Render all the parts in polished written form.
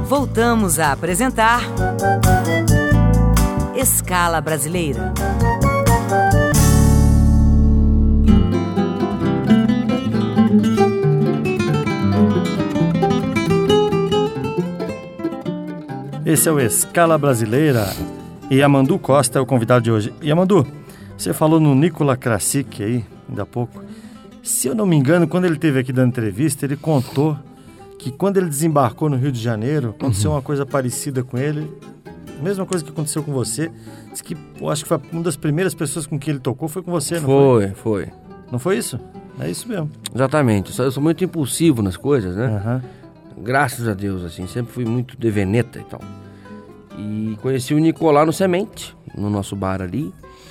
Voltamos a apresentar Escala Brasileira. Esse é o Escala Brasileira e Yamandu Costa é o convidado de hoje. Yamandu, você falou no Nicola Krasik aí, ainda há pouco. Se eu não me engano, quando ele esteve aqui dando entrevista, ele contou que quando ele desembarcou no Rio de Janeiro, aconteceu uma coisa parecida com ele, a mesma coisa que aconteceu com você. Diz que, acho que foi uma das primeiras pessoas com quem ele tocou foi com você, não foi? Foi. Não foi isso? É isso mesmo. Exatamente. Eu sou muito impulsivo nas coisas, né? Uhum. Graças a Deus, assim, sempre fui muito de veneta e tal. E conheci o Nicolás no Semente, no nosso bar ali.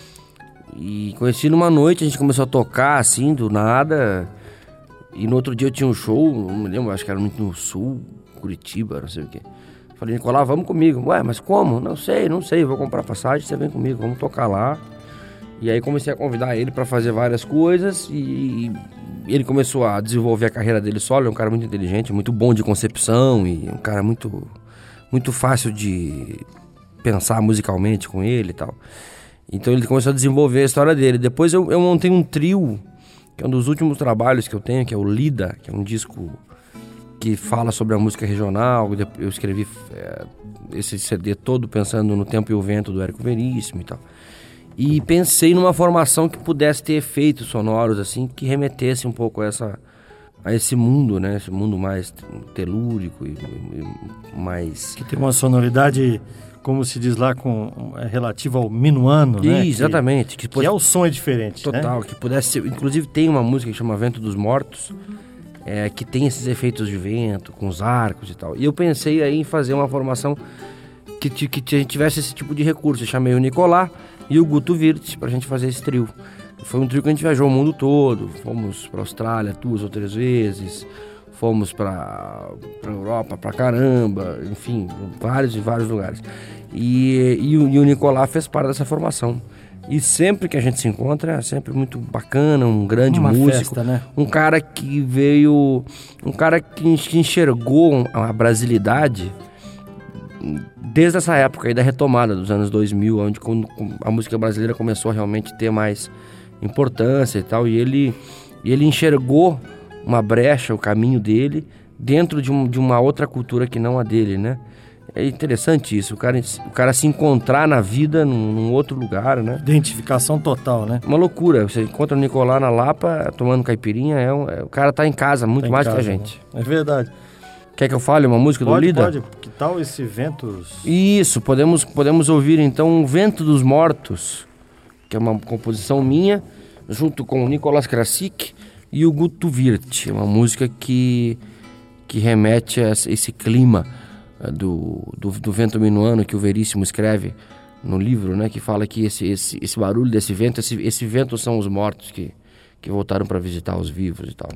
E conheci numa noite, a gente começou a tocar, assim, do nada. E no outro dia eu tinha um show, não me lembro, acho que era muito no Sul, Curitiba, não sei o quê. Falei, Nicolás, vamos comigo. Ué, mas como? Não sei, vou comprar passagem, você vem comigo, vamos tocar lá. E aí comecei a convidar ele pra fazer várias coisas e ele começou a desenvolver a carreira dele solo. Ele é um cara muito inteligente, muito bom de concepção e um cara muito fácil de pensar musicalmente com ele e tal. Então ele começou a desenvolver a história dele. Depois eu montei um trio, que é um dos últimos trabalhos que eu tenho, que é o Lida, que é um disco que fala sobre a música regional. Eu escrevi esse CD todo pensando no Tempo e o Vento do Érico Veríssimo e tal. E pensei numa formação que pudesse ter efeitos sonoros, assim, que remetesse um pouco a esse mundo, né? Esse mundo mais telúrico e mais... Que tem uma sonoridade, como se diz lá, relativa ao minuano, né? Exatamente. Que é o som é diferente, total, né? Que pudesse ser... Inclusive tem uma música que chama Vento dos Mortos, que tem esses efeitos de vento, com os arcos e tal. E eu pensei aí em fazer uma formação que a gente tivesse esse tipo de recurso. Eu chamei o Nicolás e o Guto Wirtz pra gente fazer esse trio. Foi um trio que a gente viajou o mundo todo. Fomos pra Austrália 2 ou 3 vezes, fomos pra Europa pra caramba, enfim, vários lugares. E o Nicolás fez parte dessa formação. E sempre que a gente se encontra é sempre muito bacana, um grande músico, festa, né? Um cara que veio, um cara que enxergou a brasilidade desde essa época aí da retomada dos anos 2000, onde a música brasileira começou a realmente ter mais importância e tal, e ele enxergou uma brecha, o caminho dele, dentro de uma outra cultura que não a dele, né? É interessante isso, o cara se encontrar na vida num outro lugar, né? Identificação total, né? Uma loucura, você encontra o Nicolás na Lapa, tomando caipirinha, o cara tá em casa muito mais que a gente. Né? É verdade. Quer que eu fale uma música do Lida? Pode. Que tal esse Ventos? Isso, podemos ouvir então o Vento dos Mortos, que é uma composição minha, junto com o Nicolas Krasik e o Guto Wirtz. É uma música que remete a esse clima do vento minuano que o Veríssimo escreve no livro, né? Que fala que esse barulho desse vento, esse vento são os mortos que voltaram para visitar os vivos e tal.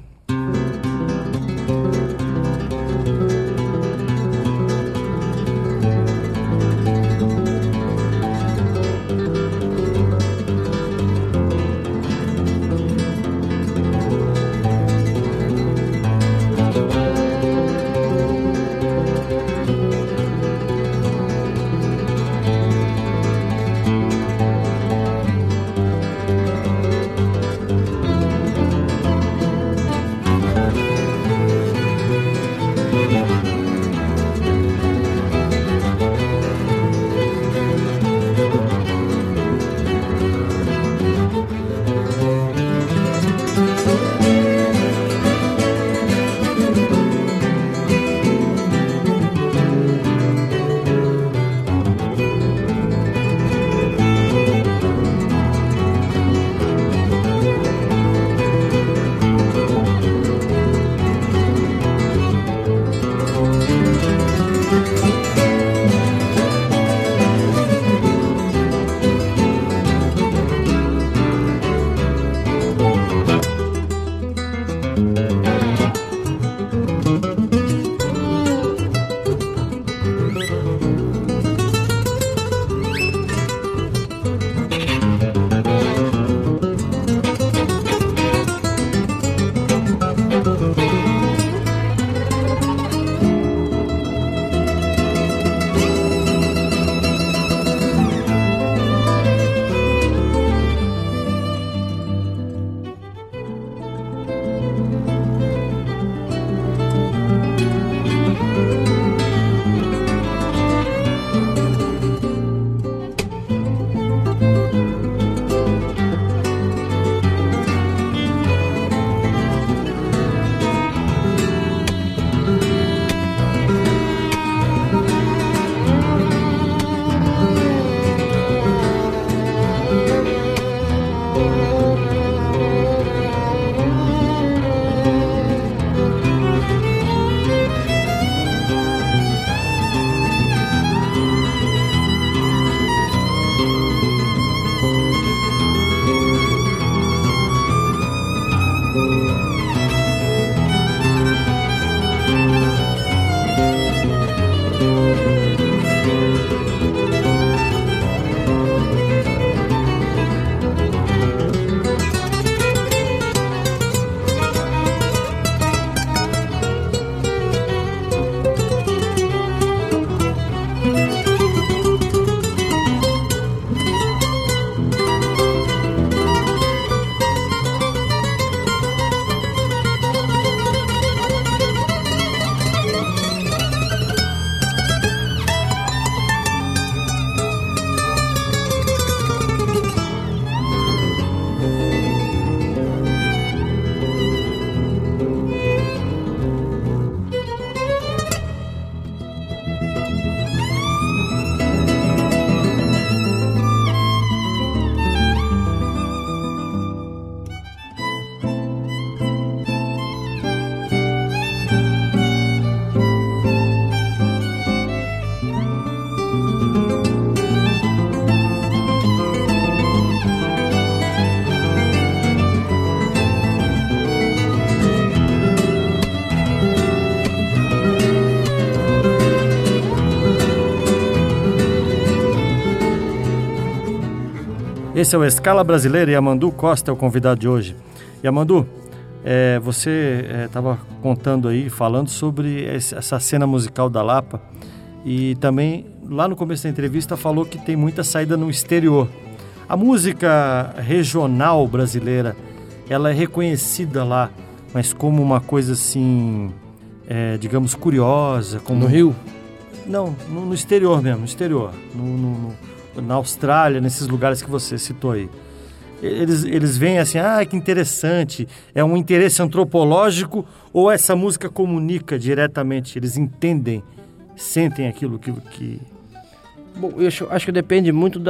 Esse é o Escala Brasileira e Yamandu Costa é o convidado de hoje. Yamandu, você estava contando aí, falando sobre essa cena musical da Lapa e também lá no começo da entrevista falou que tem muita saída no exterior. A música regional brasileira, ela é reconhecida lá, mas como uma coisa assim, digamos, curiosa. Como... No Rio? Não, no exterior mesmo, no exterior. Na Austrália, nesses lugares que você citou aí. Eles veem assim, que interessante, é um interesse antropológico ou essa música comunica diretamente? Eles entendem, sentem aquilo que... Bom, eu acho que depende muito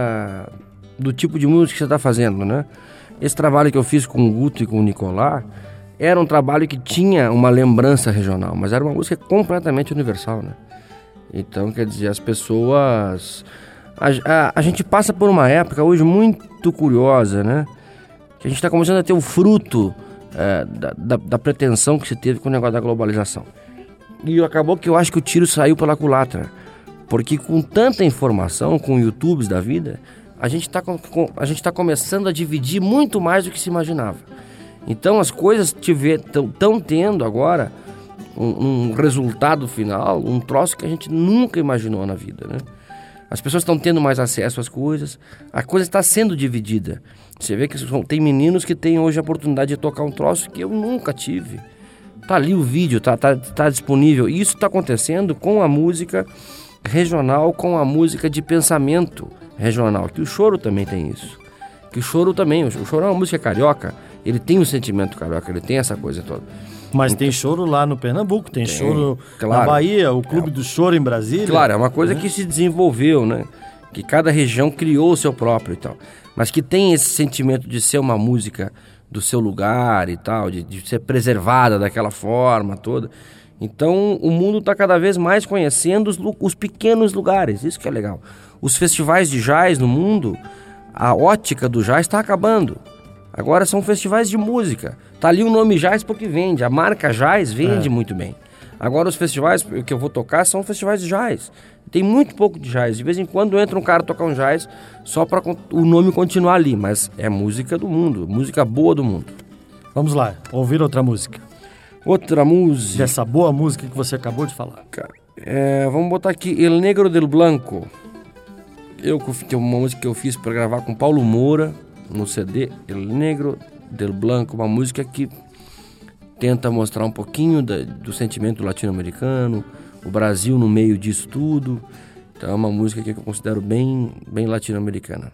do tipo de música que você está fazendo, né? Esse trabalho que eu fiz com o Guto e com o Nicolás era um trabalho que tinha uma lembrança regional, mas era uma música completamente universal, né? Então, quer dizer, as pessoas... A gente passa por uma época hoje muito curiosa, né? Que a gente está começando a ter o fruto da pretensão que se teve com o negócio da globalização. E acabou que eu acho que o tiro saiu pela culatra. Porque com tanta informação, com YouTubes da vida, a gente tá começando a dividir muito mais do que se imaginava. Então as coisas estão tendo agora um resultado final, um troço que a gente nunca imaginou na vida, né? As pessoas estão tendo mais acesso às coisas, a coisa está sendo dividida. Você vê que tem meninos que têm hoje a oportunidade de tocar um troço que eu nunca tive. Tá ali o vídeo, tá disponível. E isso está acontecendo com a música regional, com a música de pensamento regional. Que o choro também tem isso. Que o choro é uma música carioca, ele tem um sentimento carioca, ele tem essa coisa toda. Mas tem choro lá no Pernambuco, tem choro na Bahia, o Clube do Choro em Brasília. Claro, é uma coisa que se desenvolveu, né? Que cada região criou o seu próprio e tal. Mas que tem esse sentimento de ser uma música do seu lugar e tal, de ser preservada daquela forma toda. Então o mundo está cada vez mais conhecendo os pequenos lugares, isso que é legal. Os festivais de jazz no mundo, a ótica do jazz está acabando. Agora são festivais de música. Tá ali o nome jazz porque vende. A marca jazz vende muito bem. Agora os festivais que eu vou tocar são festivais de jazz. Tem muito pouco de jazz. De vez em quando entra um cara tocar um jazz só para o nome continuar ali. Mas é música do mundo. Música boa do mundo. Vamos lá, ouvir outra música. Outra música. Dessa boa música que você acabou de falar. Vamos botar aqui El Negro del Blanco. Que é uma música que eu fiz para gravar com Paulo Moura no CD El Negro del Blanco, uma música que tenta mostrar um pouquinho do sentimento latino-americano, o Brasil no meio disso tudo. Então é uma música que eu considero bem latino-americana.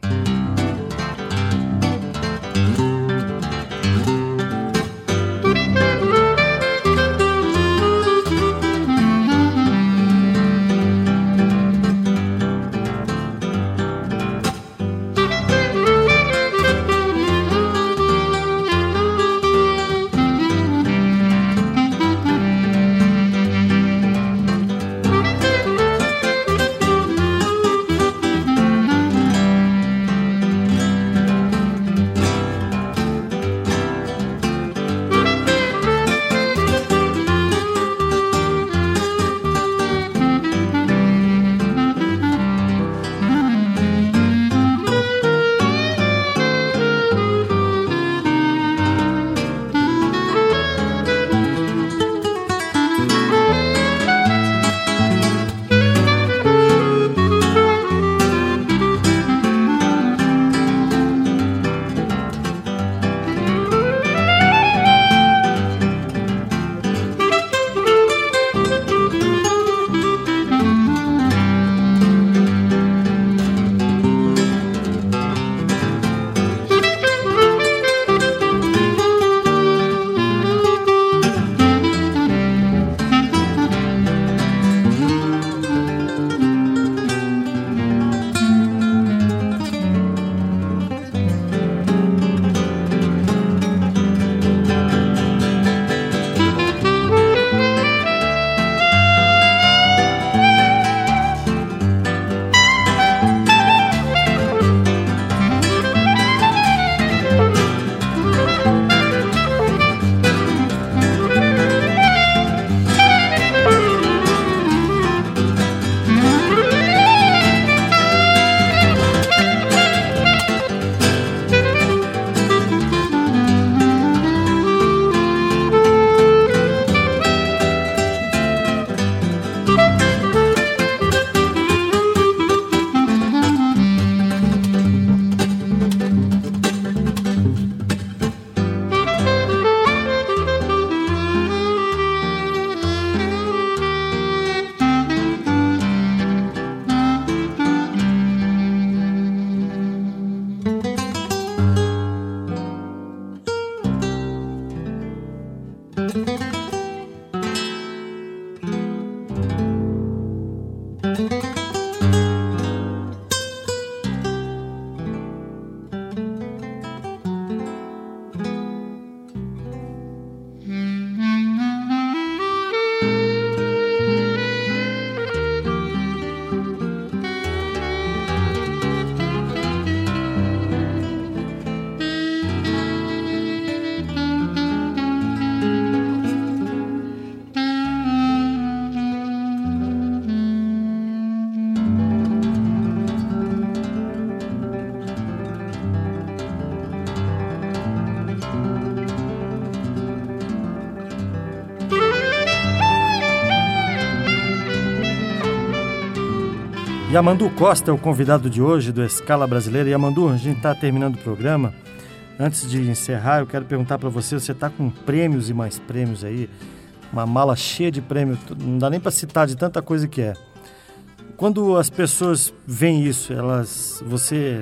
Yamandu Costa é o convidado de hoje do Escala Brasileira. Yamandu, a gente está terminando o programa. Antes de encerrar, eu quero perguntar para você, você está com prêmios e mais prêmios aí, uma mala cheia de prêmios, não dá nem para citar de tanta coisa que é. Quando as pessoas veem isso, você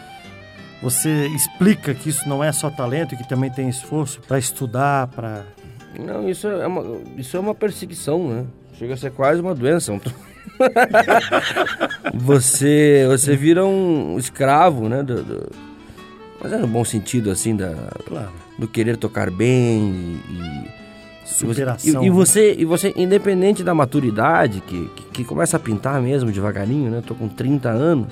explica que isso não é só talento, que também tem esforço para estudar, para... Não, isso é uma perseguição, né? Chega a ser quase uma doença. Você vira um escravo, né? Mas é no bom sentido, assim, Claro. Do querer tocar bem e superação. E você, independente da maturidade, que começa a pintar mesmo devagarinho, né? Tô com 30 anos,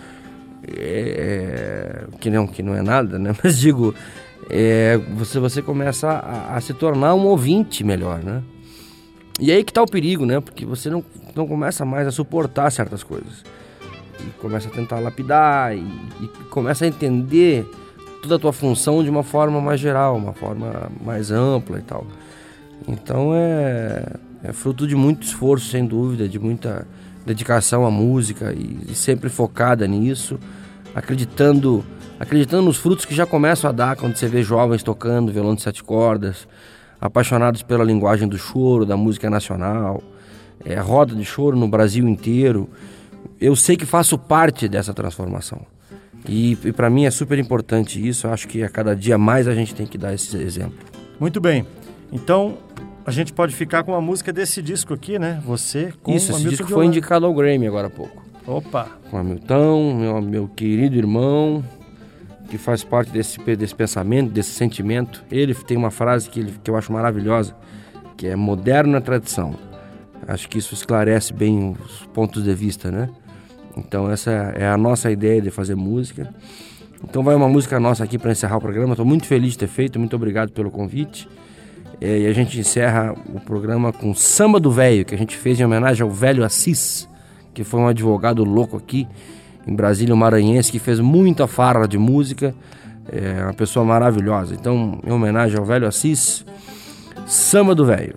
que não é nada, né? Mas digo, você começa a se tornar um ouvinte melhor, né? E aí que tá o perigo, né? Porque você não começa mais a suportar certas coisas. E começa a tentar lapidar e começa a entender toda a tua função de uma forma mais geral, uma forma mais ampla e tal. Então é fruto de muito esforço, sem dúvida, de muita dedicação à música e sempre focada nisso, acreditando nos frutos que já começam a dar quando você vê jovens tocando violão de 7 cordas, apaixonados pela linguagem do choro, da música nacional, roda de choro no Brasil inteiro. Eu sei que faço parte dessa transformação. E para mim é super importante isso. Eu acho que a cada dia mais a gente tem que dar esse exemplo. Muito bem. Então, a gente pode ficar com a música desse disco aqui, né? Você com isso, o esse Hamilton disco foi indicado ao Grammy agora há pouco. Opa! Com o Hamilton, meu querido irmão, que faz parte desse pensamento, desse sentimento. Ele tem uma frase que eu acho maravilhosa, que é moderno na tradição. Acho que isso esclarece bem os pontos de vista, né? Então essa é a nossa ideia de fazer música. Então vai uma música nossa aqui para encerrar o programa. Estou muito feliz de ter feito, muito obrigado pelo convite. E a gente encerra o programa com Samba do Velho, que a gente fez em homenagem ao velho Assis, que foi um advogado louco aqui em Brasília, um maranhense, que fez muita farra de música. É uma pessoa maravilhosa. Então, em homenagem ao velho Assis, Samba do Velho.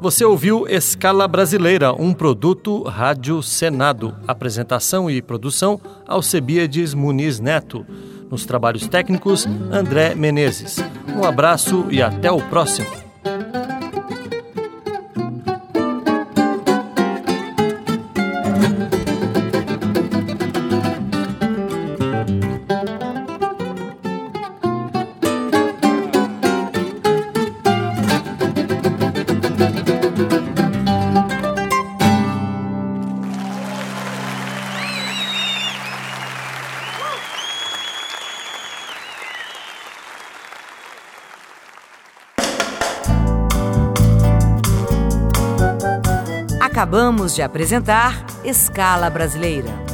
Você ouviu Escala Brasileira, um produto Rádio Senado. Apresentação e produção, Alcebiades Muniz Neto. Nos trabalhos técnicos, André Menezes. Um abraço e até o próximo. Acabamos de apresentar Escala Brasileira.